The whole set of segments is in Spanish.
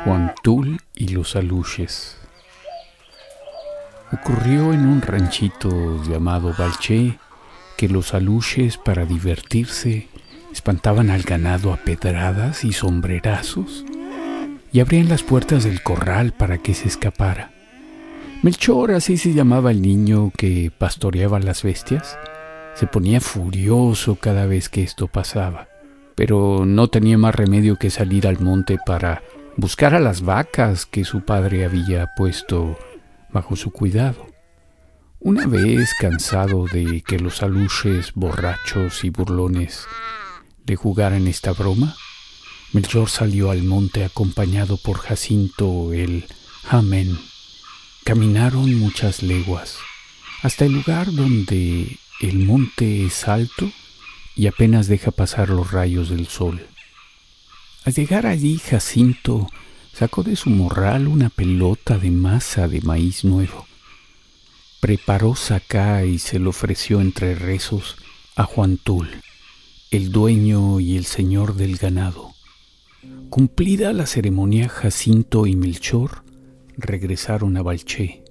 Juan Tul y los aluches. Ocurrió en un ranchito llamado Balché que los aluches, para divertirse, espantaban al ganado a pedradas y sombrerazos y abrían las puertas del corral para que se escapara. Melchor, así se llamaba el niño que pastoreaba las bestias, se ponía furioso cada vez que esto pasaba, pero no tenía más remedio que salir al monte para buscar a las vacas que su padre había puesto bajo su cuidado. Una vez, cansado de que los aluches borrachos y burlones le jugaran esta broma, Melchor salió al monte acompañado por Jacinto el Amén. Caminaron muchas leguas hasta el lugar donde el monte es alto y apenas deja pasar los rayos del sol. Al llegar allí, Jacinto sacó de su morral una pelota de masa de maíz nuevo. Preparó sacá y se lo ofreció entre rezos a Juan Tul, el dueño y el señor del ganado. Cumplida la ceremonia, Jacinto y Melchor regresaron a Balché.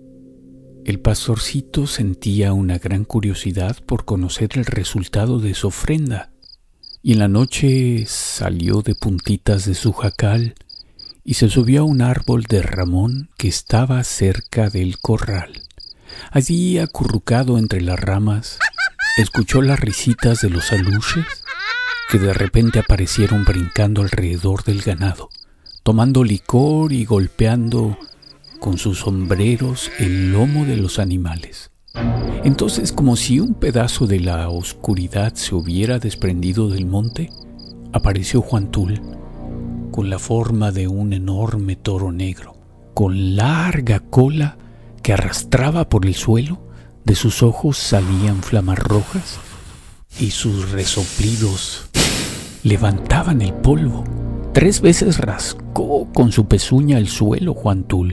El pastorcito sentía una gran curiosidad por conocer el resultado de su ofrenda, y en la noche salió de puntitas de su jacal y se subió a un árbol de ramón que estaba cerca del corral. Allí, acurrucado entre las ramas, escuchó las risitas de los aluches que de repente aparecieron brincando alrededor del ganado, tomando licor y golpeando con sus sombreros el lomo de los animales. Entonces, como si un pedazo de la oscuridad se hubiera desprendido del monte, apareció Juan Tul con la forma de un enorme toro negro, con larga cola que arrastraba por el suelo. De sus ojos salían flamas rojas y sus resoplidos levantaban el polvo. 3 veces rascó con su pezuña el suelo Juan Tul,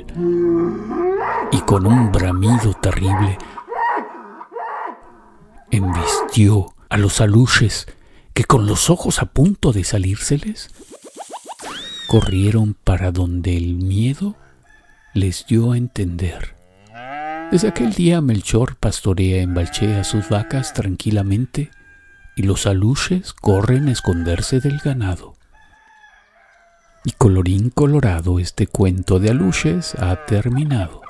y con un bramido terrible embistió a los aluches que, con los ojos a punto de salírseles, corrieron para donde el miedo les dio a entender. Desde aquel día Melchor pastorea en Balché a sus vacas tranquilamente y los aluches corren a esconderse del ganado. Y colorín colorado, este cuento de aluches ha terminado.